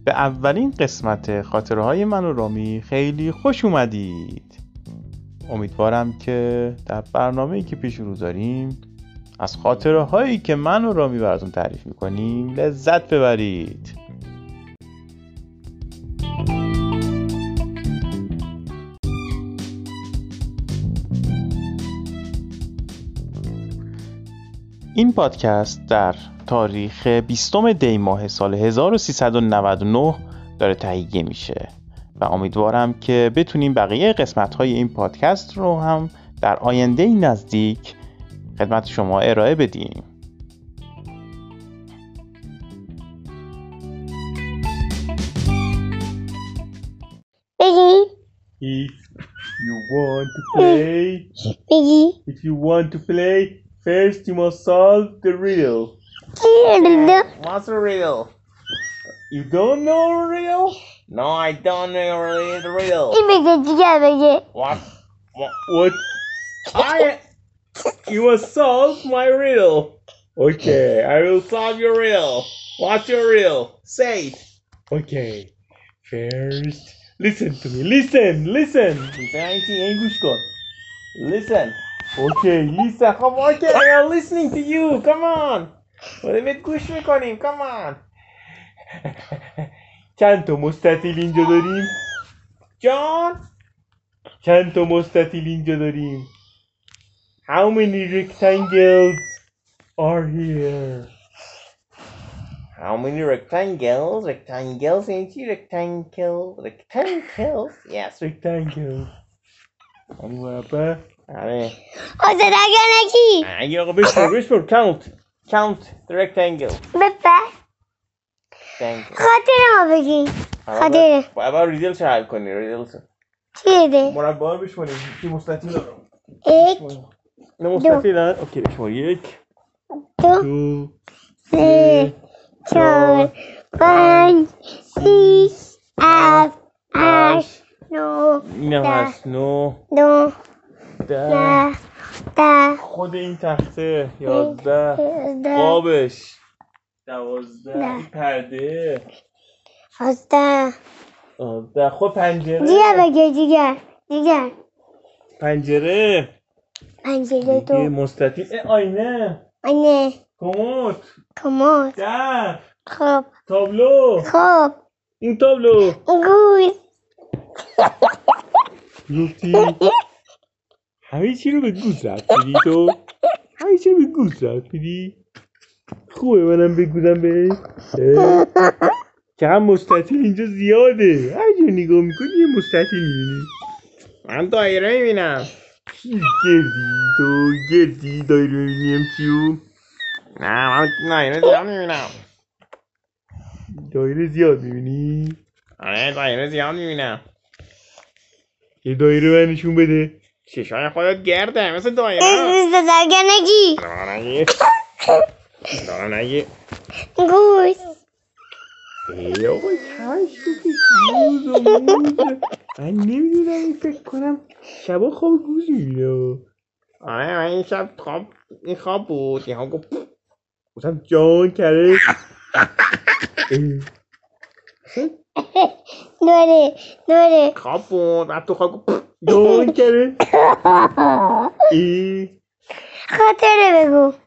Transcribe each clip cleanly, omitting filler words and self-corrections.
به اولین قسمت خاطره های من و رامی خیلی خوش اومدید. امیدوارم که در برنامه‌ای که پیش رو داریم از خاطره هایی که من و رامی براتون تعریف میکنیم لذت ببرید. این پادکست در تاریخ 20 دی ماه سال 1399 داره تهیه میشه و امیدوارم که بتونیم بقیه قسمت‌های این پادکست رو هم در آینده نزدیک خدمت شما ارائه بدیم. If you want to play, first you must solve the riddle. What's a riddle? You don't know a riddle? No, I don't know the riddle. What? You must solve my riddle. Okay, I will solve your riddle. What's your riddle? Say it. Okay, first, listen to me. Listen. Listen. Okay, listen. Okay, I am listening to you. Come on. بهت گوش میکنیم. Come on. چند تا مستطیل اینجا داریم؟ جان؟ چند تا مستطیل اینجا داریم؟ How many rectangles are here? How many rectangles? Rectangles ain't you? Rectangles? Yes, rectangles. اون بابا. آره. آقا بشمار. Count the rectangle. خاطره ما بگی. خاطره. باید ریدلش رو حل کنی. چیه ده؟ مربع رو بشماریم. چی مستطیل دارم؟ یک. نه مستطیل هست؟ اوکی بشمار. 1 2 3 4 5 6 7 8 9 اینم هست 9 10 خود این تخته 11 قابش 12 این پرده 11 خود پنجره دیگه پنجره دو مستطیل آینه کمد در خب تابلو این تابلو گوز گفتی همه چی رو به گوز رفت میدی خوبه منم بگوزم بهش که هم مستطیل اینجا زیاده هر جور نگاه میکنی یه مستطیل میبینی من دایره میبینم چی گردی دایره میبینیم چیو نه من دایره زیاد میبینم دایره زیاد میبینی؟ آره دایره زیاد میبینم یه دایره من نشون بده چشای خودت گرده مثل دایره دارم نگی گوز ای آقا کمش موزه من نمیدونم این فکر کنم شبا خواب گوز میبینه آره من این شب خواب بود یه هم گفت گفتم جان کرده دوره خواب بود من تو خواب گفت جان کرده خاطره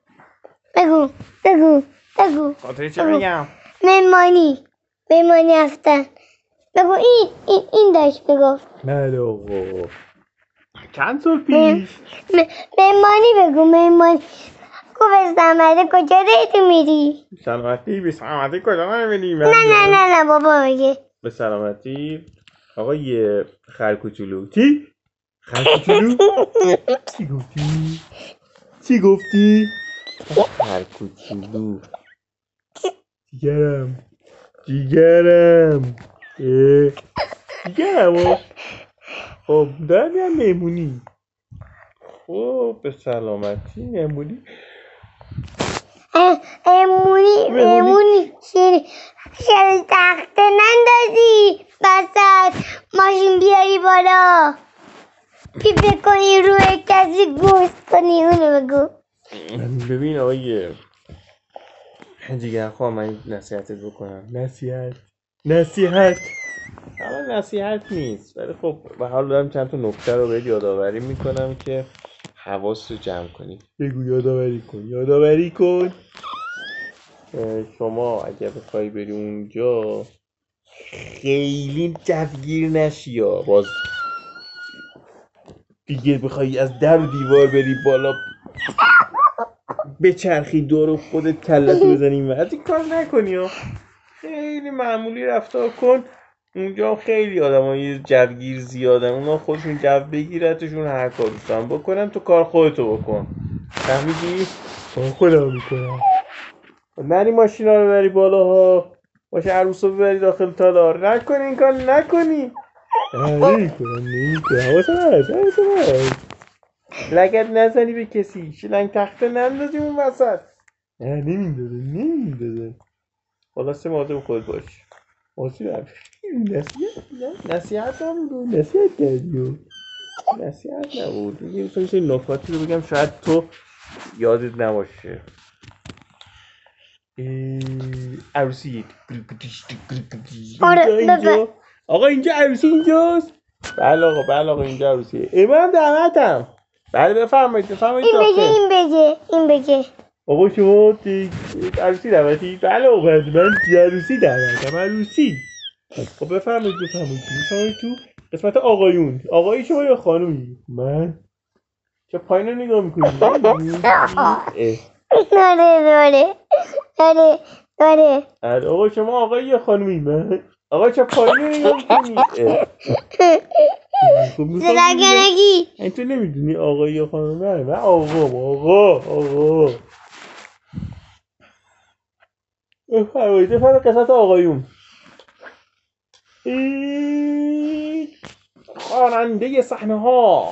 بگو خاطره چه بگم؟ مهمانی هفتن بگو این داشت بگو بله آقا چند سال پیش مهمانی خوب سلامتی کجا دیتی میری؟ به سلامتی کجا نمیریم؟ نه بابا بگه به سلامتی آقای خرکوچولو چی؟ خرکوچولو؟ چی گفتی؟ خرکوچولو جیگرم خب دارم مهمونی خب به سلامتی مهمونی شل تخته نندازی بسد ماشین بیاری بالا پیپه کنی روی کسی گوشت کنی اونو بگو ببین آقای جیگر خواه من نصیحتت بکنم نصیحت نصیحت اما نصیحت نیست، ولی خب به حال دارم چند تا نکته رو بهت یادآوری میکنم که حواس رو جمع کنی. بگو یادآوری کن. شما اگه بخوای بری اونجا خیلی جوگیر نشی یا باز دیگه بخوای از در و دیوار بری بالا بچرخی دور خودت کلتو بزنی از این کار نکنی ها. خیلی معمولی رفتار کن. اونجا خیلی آدمای جوگیر زیادن، اونا خودشون جو بگیرتشون هر کار دوستان بکنن، تو کار خودتو بکن. فهمیدی؟ خودم میکنم. نری ماشینا رو ببری بالا ها، باشه عروسو ببری داخل تالار. نکنی این کار نکنی. نمیکنم حواسم هست. لگد نزنی به کسی، شلنگ تخته نندازی اون وسط. نمیندازه. خلاصه مواظب خود باش. نصیحت نبود. نصیحت نبود. یه نکاتی رو بگم شاید تو یادت نباشه. عروسی اینجا. آقا اینجا عروسی اینجاست. بله آقا اینجا عروسیه. من دعوتم. بله بفرمایید این بگه آقا شما عروسی دعوتی؟ بله آقا من عروسی دعوتم. عروسی خب بفرمایید تو قسمت آقایون. آقایی شما یا خانومی؟ من چه پایین رو نگاه میکنی؟ داره آقا شما آقایی یا خانومی؟ من آقا چه پایین رو نگاه میکنی؟ زرگنگی این تو نمیدونی آقایی یا خانومی؟ من آقا بفرمایید قسمت آقایون. خواننده صحنه ها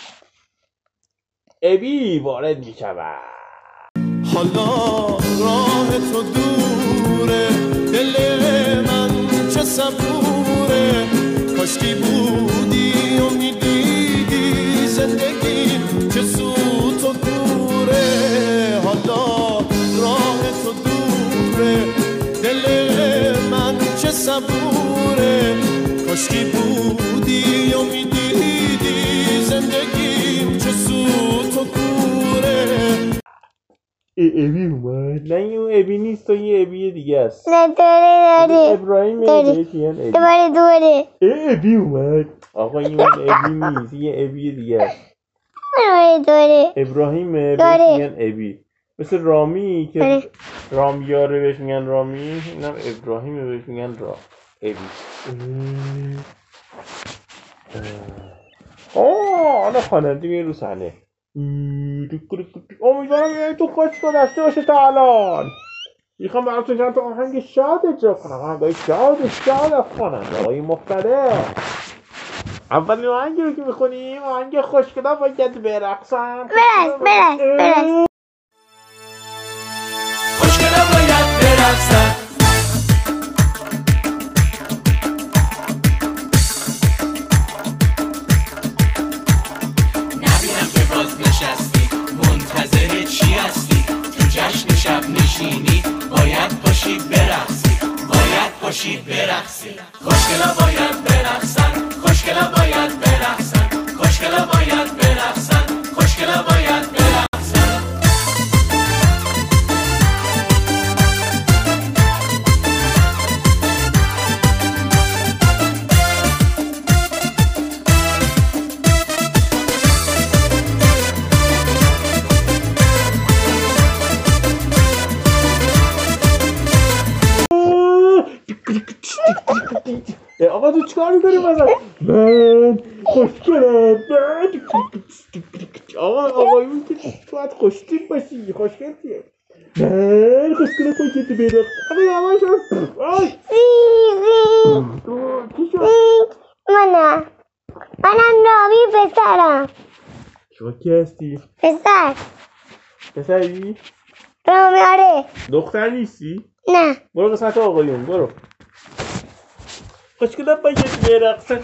ابی وارد می شود. حالا راه تو دوره، دل من چه صبوره، کاشکی بودی و میدیدی زندگی چه سوت و کوره. حالا راه تو دوره، دل من چه صبوره، کاشکی بودی و میدیدی زندگی چه سوت و کوره. ابی اومد. نه این ابی نیست، تو یه ابی دیگه است. نه داره ابراهیم دوره ابی اومد. آقا این ابی نیست، یه ابی دیگه است. داره ابراهیم بهش میگن ابی، مثل رامی که رامیاره بهش میگن رامی، اینم ابراهیم بهش میگن ابی. حالا خواننده میره رو صحنه. امیدوارم تو خوشگاه داشته باشه تا الان. میخوام براتون چند تا آهنگ شاد اجرا کنم. آهنگای شاد از خواننده های مختلف. اولین آهنگی رو که میخونیم آهنگ خوشگاه باید برقصم. برقص خوشگاه باید برقصم. نبینم که باز نشستی منتظر چی هستی؟ تو جشن شب نشینی باید پاشی برقصی. خوشگلا باید برقصن. خوشگلا باید برقصن. خوشگلا باید برقصن. خوشگلا باید برقصن. آقا تو چیکار میکنی مثلا؟ من خوشگلم. آقایون که تو باید خوشتیپ باشی. خوشگل چیه؟ من خوشگلم باید برقصم. آقا یواش چی شد؟ منم رامی پسرم. شما کی هستی؟ پسری؟ رامی آره. دختر نیستی؟ نه برو قسمت آقایون برو. خوشگلم باید برقصن.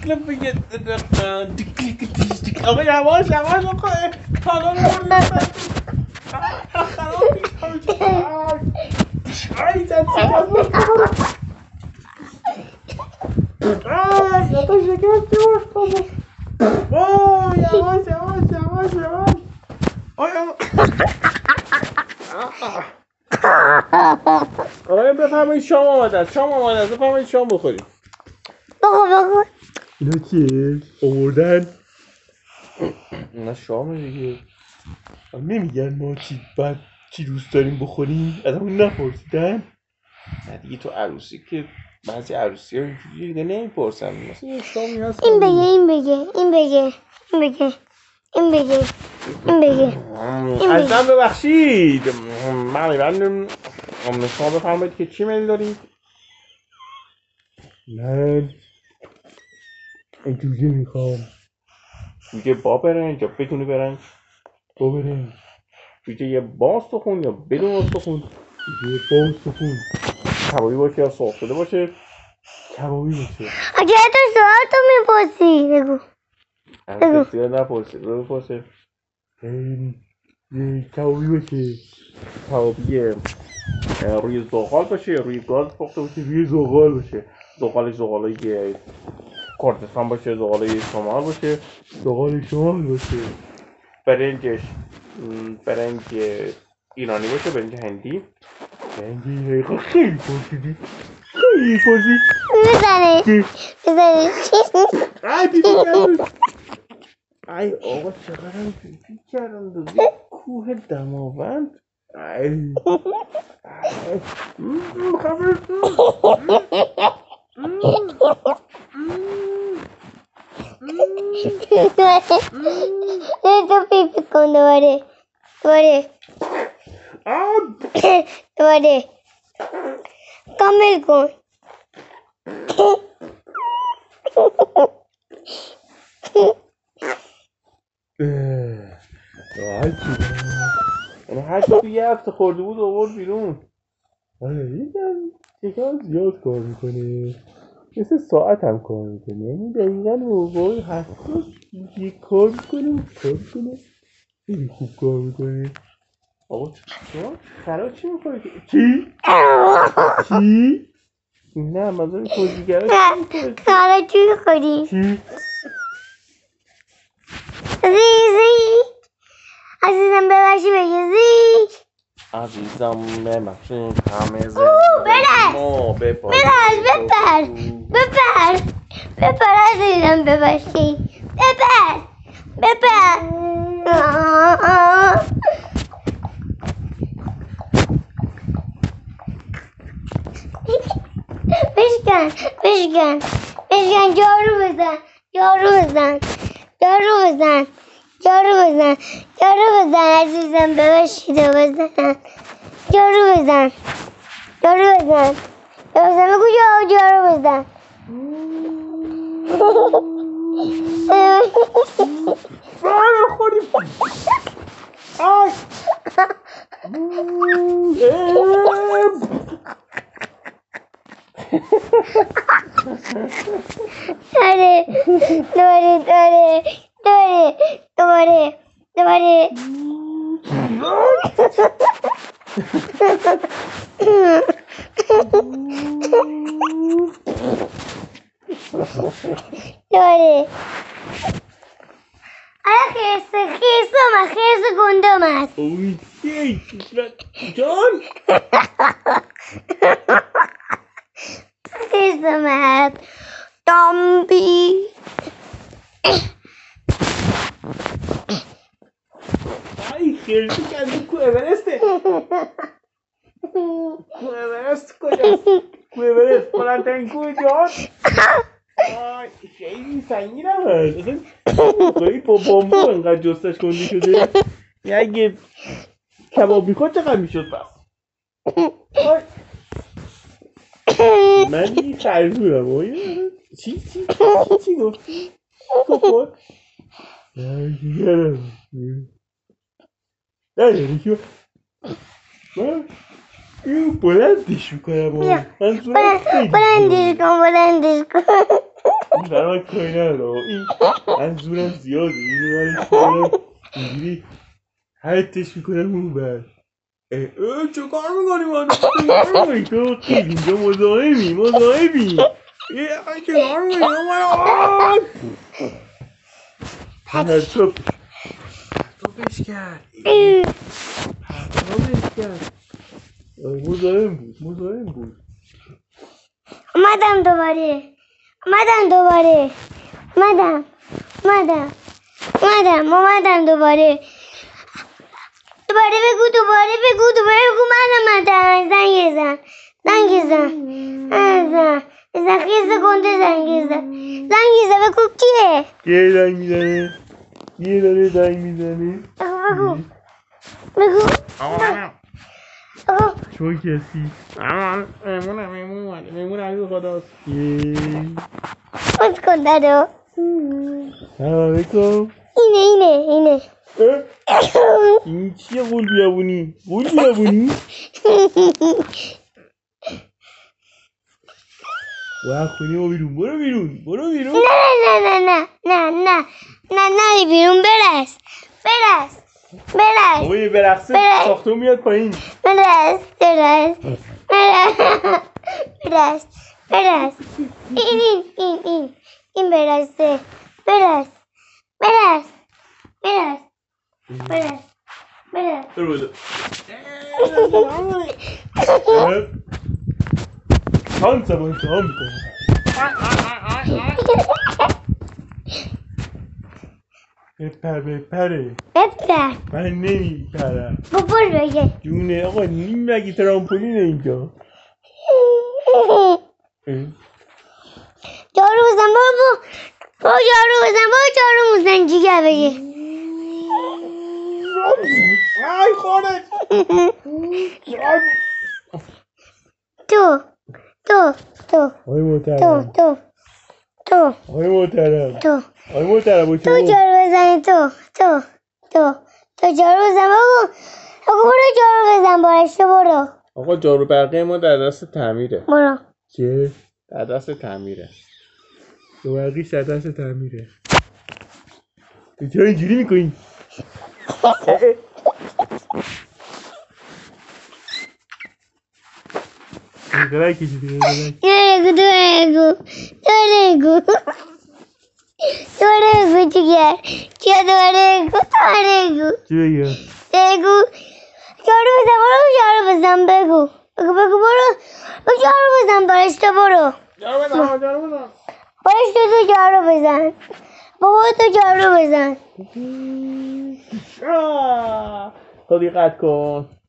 آقا یواش آقا تالا رو بردن خراب میکنم. شکست یواش بابا. اوه یواش یواش یواش یواش. آیا آیا بفرمایید شام آماده است. شام آماده است. بفرمایید شام بخورید. بخور. اینا چیه؟ آوردن اینا شامه دیگه. نمیگن ما چی دوست داریم بخوریم؟ از همون نپرسیدن؟ نه دیگه تو عروسی که بعضی عروسی ها اینجوری دیگه نمیپرسن. مثلا یه شامی هست این بگه. عزیزم ببخشید. من شما بفرمایید که چی میل دارید؟ من جوجه میخوام. جوجه با برنج یا بدون برنج؟ با برنج. جوجه یه با استخون یا بدون استخون؟ جوجه با استخون. کبابی باشه یا سرخ شده باشه؟ کبابی باشه. اگه تو سوال تو میپرسی بگو. کسی نپرسی بپرسه. کبابی باشه. کبابی روی زغال باشه یا روی گاز پخته باشه؟ روی زغال باشه. زغالای کردستان باشه، زغالای شمال باشه، زغال شمال باشه. برنج ایرانی باشه، برنج هندی. برنج ایرانی خیلی پرسیدی. بزنه ای آقا چقدرم پیپی کردم دوزی کوه دماوند. ای خبر تو پیپی کن دوباره کامل کن. هر چی تو یه هفته خورده بود آورد بیرون. آره یکم زیاد کار میکنه. مثل ساعت هم کار میکنه. یعنی دقیقا موقعی حساس یه کار میکنه. خیلی خوب کار میکنه. آقا شما خرا چی میکنه؟ چی؟ نه مزار توجیگره چی میکنه؟ خرا چی میخوری؟ چی؟ زی عزیزم ببخشی بگه زی. عزیزم ببخشید همه بپر عزیزم ببخشی بپر بشکن جارو بزن عزیزم ببخشید بزن جارو بزن بگو جارو بزن. دوباره خیرس گندم هست. جان خیرسم هست دامبی. ای خیرسی که از این کوه اورسته. کوه اورست کجاست؟ کوه اورست بلندترین کوه جهان. خیلی سنگین هم هست. خیلی با بامبو انقدر جستش کنده شده. اگه کباب میخواد چقدر میشد پس؟ من دیگه خرزورم. چی گفتی؟ کفر؟ نه من اینو بلندش میکنم. بلندش کن برای کاری ندارم. این منظورم زیاده. اینو برای اینجوری حدتش میکنم اون بر. چه کار میکنی من؟ تو خیلی اینجا مزاحمی. پرتابش کرد مزاحم بود اومدم دوباره بگو من اومدم زنگ زن خیز گنده زنگ زن بگو کیه زنگ میزنه بگو تو کسی میمون عزیز خداست باز کن دادو سلام علیکم اینه این چیه قول بیابونی و خونی ما بیرون برو بیرون نه نری بیرون برس بابا یه برقصه ساختمون میاد پایین برس این برسه برس برو بودو چند سبا امتحان میکنم بپره من نمیپرم بپر بگه جونه آقا نیم مگه ترامپولینه اینجا جارو بزن جارو بزن جیگر بگه ای خورد تو آی محترم تو جارو بزنی تو جارو بزن بگو برو جارو بزن بارشو برو آقا جارو برقی ما در دست تعمیره برو چیه؟ در دست تعمیره جارو برقیش در دست تعمیره تو چرا اینجوری میکنی؟ گلک کشیدی دوره گو چیگر چیه دوره گو چی بگم؟ بگو جارو بزن بگو برو جارو بزن بارش تو برو جارو بزن بارش تو جارو بزن بابا تو جارو بزن خب دقت کن